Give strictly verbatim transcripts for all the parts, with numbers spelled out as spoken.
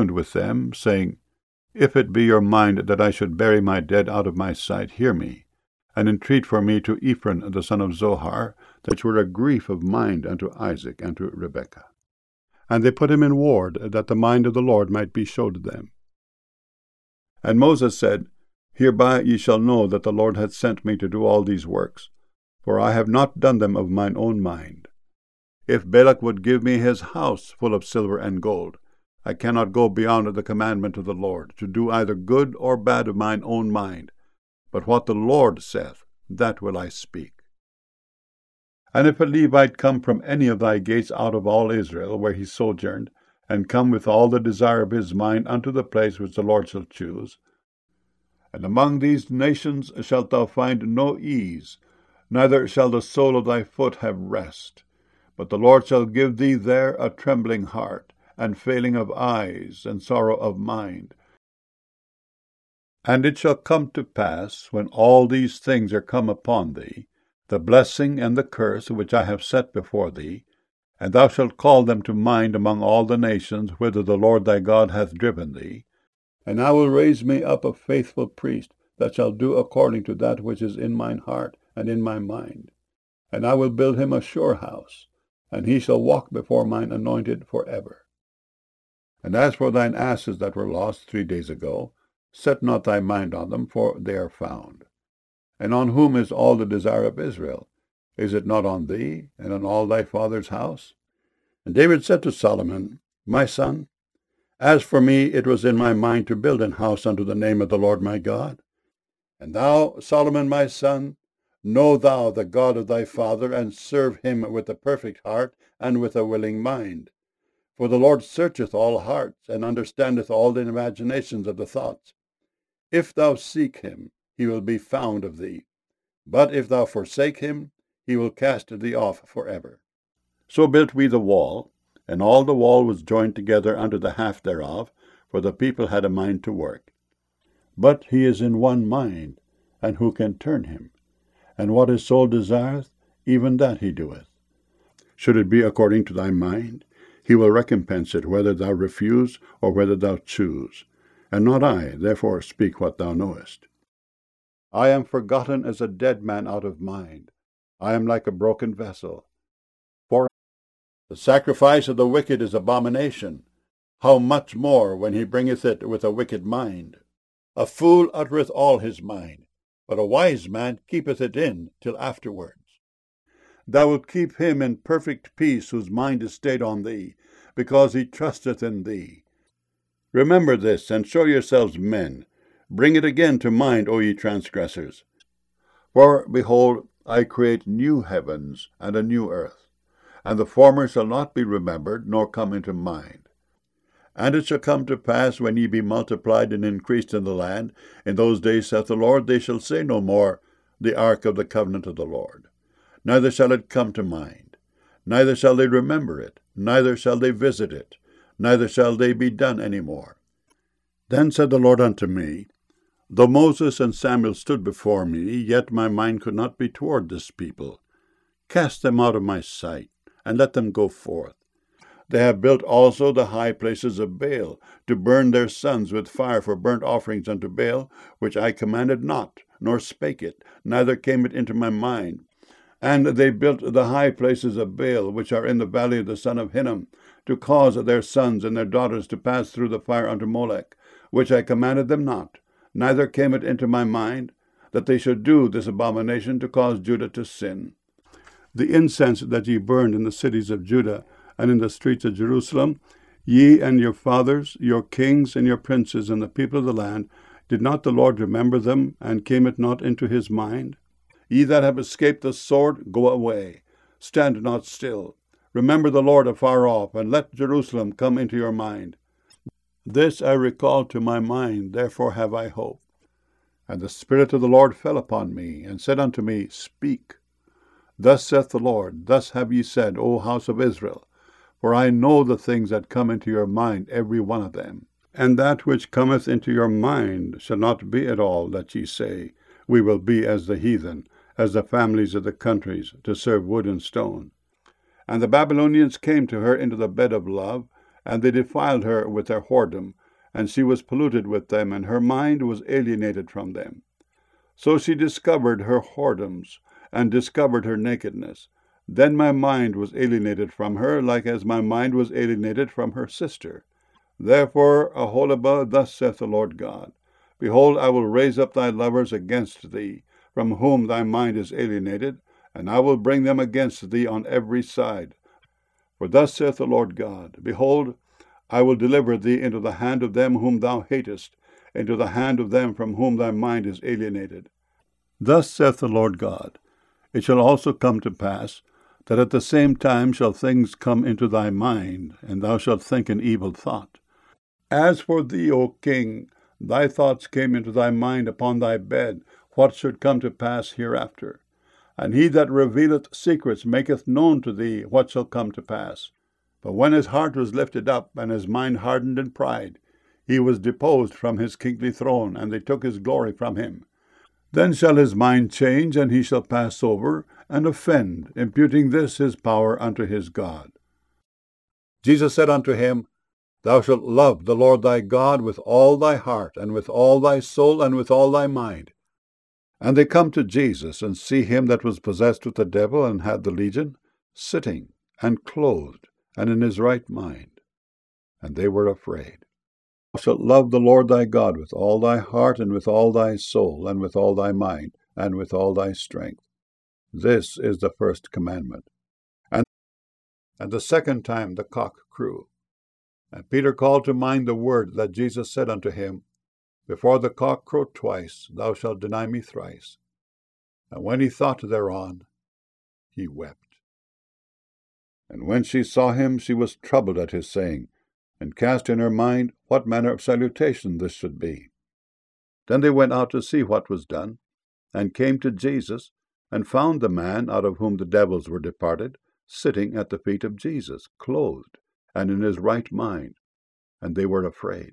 reckoned with them, saying, If it be your mind that I should bury my dead out of my sight, hear me, and entreat for me to Ephron the son of Zohar, that were a grief of mind unto Isaac and to Rebekah. And they put him in ward, that the mind of the Lord might be showed them. And Moses said, Hereby ye shall know that the Lord hath sent me to do all these works, for I have not done them of mine own mind. If Balak would give me his house full of silver and gold, I cannot go beyond the commandment of the Lord, to do either good or bad of mine own mind. But what the Lord saith, that will I speak. And if a Levite come from any of thy gates out of all Israel, where he sojourned, and come with all the desire of his mind unto the place which the Lord shall choose, and among these nations shalt thou find no ease, neither shall the sole of thy foot have rest. But the Lord shall give thee there a trembling heart, and failing of eyes, and sorrow of mind. And it shall come to pass, when all these things are come upon thee, the blessing and the curse which I have set before thee, and thou shalt call them to mind among all the nations whither the Lord thy God hath driven thee, and I will raise me up a faithful priest, that shall do according to that which is in mine heart and in my mind. And I will build him a sure house, and he shall walk before mine anointed for ever. And as for thine asses that were lost three days ago, set not thy mind on them, for they are found. And on whom is all the desire of Israel? Is it not on thee, and on all thy father's house? And David said to Solomon, My son, as for me, it was in my mind to build an house unto the name of the Lord my God. And thou, Solomon my son, know thou the God of thy father, and serve him with a perfect heart and with a willing mind. For the Lord searcheth all hearts, and understandeth all the imaginations of the thoughts. If thou seek him, he will be found of thee. But if thou forsake him, he will cast thee off for ever. So built we the wall, and all the wall was joined together unto the half thereof, for the people had a mind to work. But he is in one mind, and who can turn him? And what his soul desireth, even that he doeth. Should it be according to thy mind, he will recompense it, whether thou refuse or whether thou choose. And not I, therefore speak what thou knowest. I am forgotten as a dead man out of mind. I am like a broken vessel. For the sacrifice of the wicked is abomination. How much more when he bringeth it with a wicked mind? A fool uttereth all his mind, but a wise man keepeth it in till afterwards. Thou wilt keep him in perfect peace whose mind is stayed on thee, because he trusteth in thee. Remember this, and show yourselves men. Bring it again to mind, O ye transgressors. For, behold, I create new heavens and a new earth, and the former shall not be remembered, nor come into mind. And it shall come to pass, when ye be multiplied and increased in the land, in those days, saith the Lord, they shall say no more, the ark of the covenant of the Lord. Neither shall it come to mind, neither shall they remember it, neither shall they visit it, neither shall they be done any more. Then said the Lord unto me, Though Moses and Samuel stood before me, yet my mind could not be toward this people. Cast them out of my sight, and let them go forth. They have built also the high places of Baal, to burn their sons with fire for burnt offerings unto Baal, which I commanded not, nor spake it, neither came it into my mind. And they built the high places of Baal, which are in the valley of the son of Hinnom, to cause their sons and their daughters to pass through the fire unto Molech, which I commanded them not, neither came it into my mind, that they should do this abomination to cause Judah to sin. The incense that ye burned in the cities of Judah, and in the streets of Jerusalem, ye and your fathers, your kings and your princes, and the people of the land, did not the Lord remember them, and came it not into his mind? Ye that have escaped the sword, go away. Stand not still. Remember the Lord afar off, and let Jerusalem come into your mind. This I recall to my mind, therefore have I hope. And the Spirit of the Lord fell upon me, and said unto me, Speak. Thus saith the Lord, Thus have ye said, O house of Israel, for I know the things that come into your mind, every one of them. And that which cometh into your mind shall not be at all that ye say, We will be as the heathen, as the families of the countries, to serve wood and stone. And the Babylonians came to her into the bed of love, And they defiled her with their whoredom, and she was polluted with them, and her mind was alienated from them. So she discovered her whoredoms, and discovered her nakedness. Then my mind was alienated from her, like as my mind was alienated from her sister. Therefore, Aholibah, thus saith the Lord God, Behold, I will raise up thy lovers against thee, from whom thy mind is alienated, and I will bring them against thee on every side. For thus saith the Lord God, Behold, I will deliver thee into the hand of them whom thou hatest, into the hand of them from whom thy mind is alienated. Thus saith the Lord God, It shall also come to pass, that at the same time shall things come into thy mind, and thou shalt think an evil thought. As for thee, O king, thy thoughts came into thy mind upon thy bed, what should come to pass hereafter. And he that revealeth secrets maketh known to thee what shall come to pass. But when his heart was lifted up, and his mind hardened in pride, he was deposed from his kingly throne, and they took his glory from him. Then shall his mind change, and he shall pass over, and offend, imputing this his power unto his God. Jesus said unto him, Thou shalt love the Lord thy God with all thy heart, and with all thy soul, and with all thy mind. And they come to Jesus, and see him that was possessed with the devil, and had the legion, sitting, and clothed, and in his right mind. And they were afraid. Thou shalt love the Lord thy God with all thy heart, and with all thy soul, and with all thy mind, and with all thy strength. This is the first commandment. And, and the second time the cock crew. And Peter called to mind the word that Jesus said unto him, Before the cock crow twice, thou shalt deny me thrice. And when he thought thereon, he wept. And when she saw him, she was troubled at his saying, and cast in her mind what manner of salutation this should be. Then they went out to see what was done, and came to Jesus, and found the man out of whom the devils were departed, sitting at the feet of Jesus, clothed, and in his right mind, and they were afraid.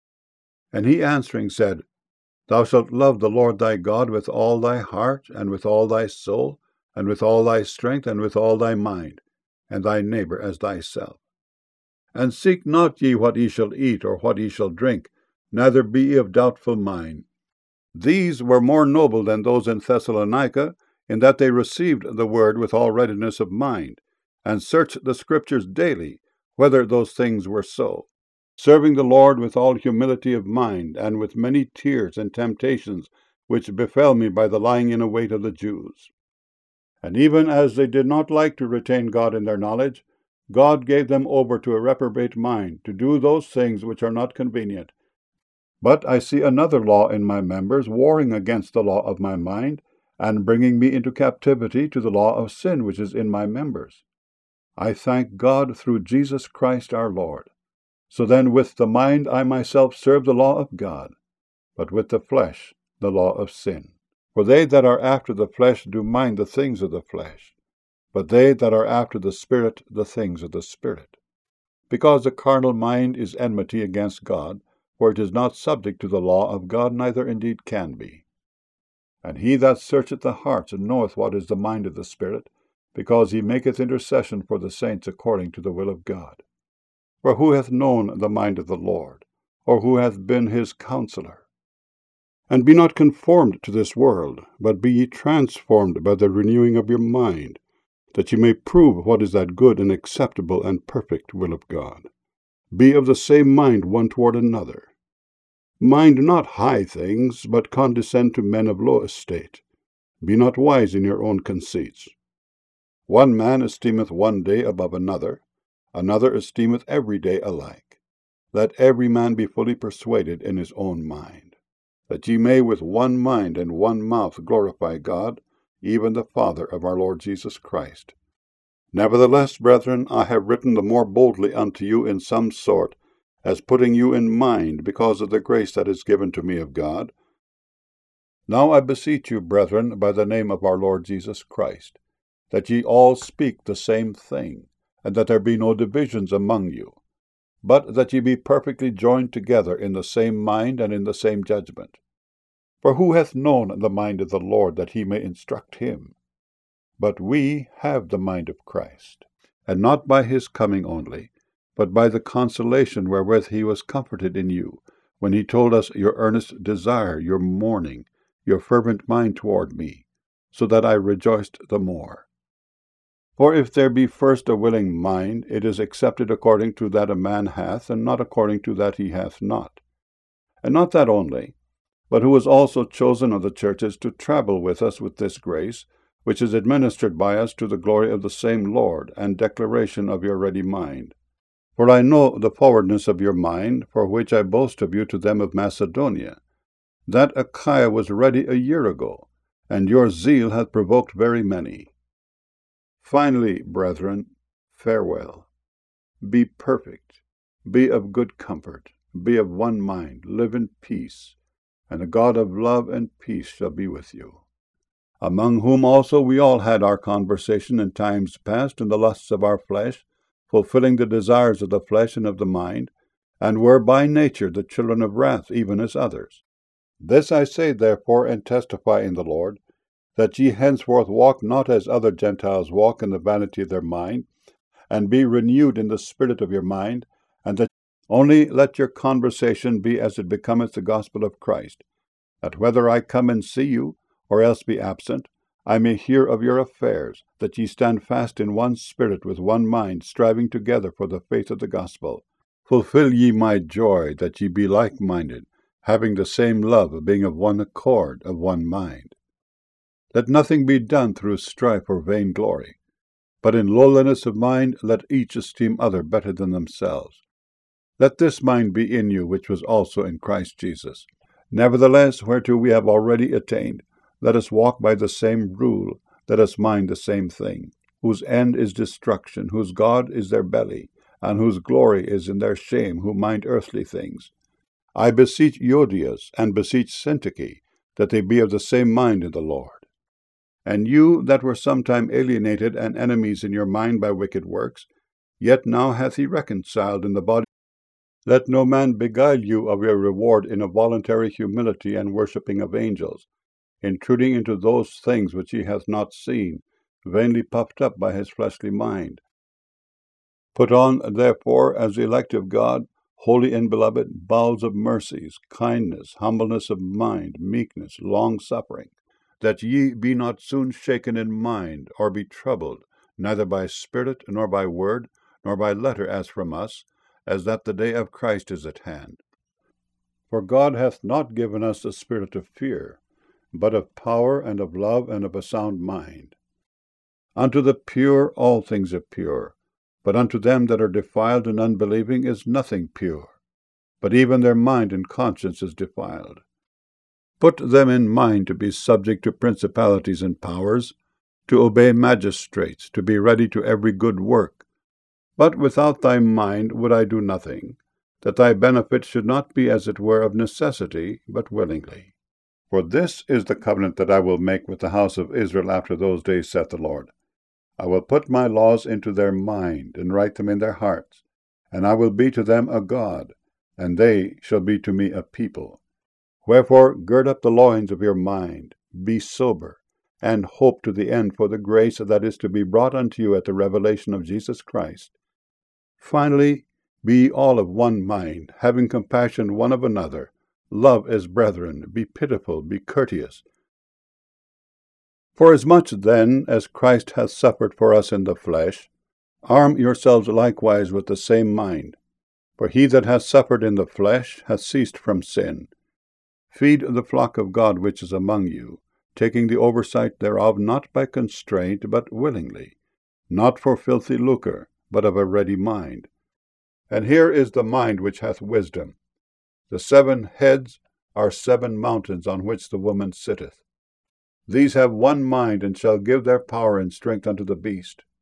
And he answering said, Thou shalt love the Lord thy God with all thy heart, and with all thy soul, and with all thy strength, and with all thy mind, and thy neighbor as thyself. And seek not ye what ye shall eat, or what ye shall drink, neither be ye of doubtful mind. These were more noble than those in Thessalonica, in that they received the word with all readiness of mind, and searched the Scriptures daily, whether those things were so, serving the Lord with all humility of mind, and with many tears and temptations, which befell me by the lying in await of the Jews. And even as they did not like to retain God in their knowledge, God gave them over to a reprobate mind, to do those things which are not convenient. But I see another law in my members, warring against the law of my mind, and bringing me into captivity to the law of sin which is in my members. I thank God through Jesus Christ our Lord. So then with the mind I myself serve the law of God, but with the flesh the law of sin. For they that are after the flesh do mind the things of the flesh, but they that are after the Spirit the things of the Spirit. Because the carnal mind is enmity against God, for it is not subject to the law of God, neither indeed can be. And he that searcheth the hearts knoweth what is the mind of the Spirit, because he maketh intercession for the saints according to the will of God. For who hath known the mind of the Lord, or who hath been his counselor? And be not conformed to this world, but be ye transformed by the renewing of your mind, that ye may prove what is that good and acceptable and perfect will of God. Be of the same mind one toward another. Mind not high things, but condescend to men of low estate. Be not wise in your own conceits. One man esteemeth one day above another, another esteemeth every day alike. Let every man be fully persuaded in his own mind, that ye may with one mind and one mouth glorify God, even the Father of our Lord Jesus Christ. Nevertheless, brethren, I have written the more boldly unto you in some sort, as putting you in mind, because of the grace that is given to me of God. Now I beseech you, brethren, by the name of our Lord Jesus Christ, that ye all speak the same thing, and that there be no divisions among you, but that ye be perfectly joined together in the same mind and in the same judgment. For who hath known the mind of the Lord, that he may instruct him? But we have the mind of Christ, and not by his coming only, but by the consolation wherewith he was comforted in you, when he told us your earnest desire, your mourning, your fervent mind toward me, so that I rejoiced the more. For if there be first a willing mind, it is accepted according to that a man hath, and not according to that he hath not. And not that only, but who was also chosen of the churches to travel with us with this grace, which is administered by us to the glory of the same Lord, and declaration of your ready mind. For I know the forwardness of your mind, for which I boast of you to them of Macedonia, that Achaia was ready a year ago, and your zeal hath provoked very many. Finally, brethren, farewell. Be perfect, be of good comfort, be of one mind, live in peace, and the God of love and peace shall be with you. Among whom also we all had our conversation in times past in the lusts of our flesh, fulfilling the desires of the flesh and of the mind, and were by nature the children of wrath, even as others. This I say therefore, and testify in the Lord, that ye henceforth walk not as other Gentiles walk in the vanity of their mind, and be renewed in the spirit of your mind, and that only let your conversation be as it becometh the gospel of Christ, that whether I come and see you, or else be absent, I may hear of your affairs, that ye stand fast in one spirit with one mind, striving together for the faith of the gospel. Fulfill ye my joy, that ye be like-minded, having the same love, being of one accord, of one mind. Let nothing be done through strife or vainglory, but in lowliness of mind let each esteem other better than themselves. Let this mind be in you, which was also in Christ Jesus. Nevertheless, whereto we have already attained, let us walk by the same rule, let us mind the same thing, whose end is destruction, whose God is their belly, and whose glory is in their shame, who mind earthly things. I beseech Euodias, and beseech Syntyche, that they be of the same mind in the Lord. And you that were sometime alienated and enemies in your mind by wicked works, yet now hath he reconciled in the body. Let no man beguile you of your reward in a voluntary humility and worshipping of angels, intruding into those things which he hath not seen, vainly puffed up by his fleshly mind. Put on, therefore, as the elect of God, holy and beloved, bowels of mercies, kindness, humbleness of mind, meekness, long-suffering, that ye be not soon shaken in mind, or be troubled, neither by spirit, nor by word, nor by letter as from us, as that the day of Christ is at hand. For God hath not given us the spirit of fear, but of power, and of love, and of a sound mind. Unto the pure all things are pure, but unto them that are defiled and unbelieving is nothing pure, but even their mind and conscience is defiled. Put them in mind to be subject to principalities and powers, to obey magistrates, to be ready to every good work. But without thy mind would I do nothing, that thy benefit should not be as it were of necessity, but willingly. For this is the covenant that I will make with the house of Israel after those days, saith the Lord. I will put my laws into their mind, and write them in their hearts, and I will be to them a God, and they shall be to me a people. Wherefore gird up the loins of your mind, be sober, and hope to the end for the grace that is to be brought unto you at the revelation of Jesus Christ. Finally, be all of one mind, having compassion one of another, love as brethren, be pitiful, be courteous. Forasmuch then as Christ hath suffered for us in the flesh, arm yourselves likewise with the same mind. For he that hath suffered in the flesh hath ceased from sin. Feed the flock of God which is among you, taking the oversight thereof not by constraint, but willingly, not for filthy lucre, but of a ready mind. And here is the mind which hath wisdom. The seven heads are seven mountains on which the woman sitteth. These have one mind, and shall give their power and strength unto the beast.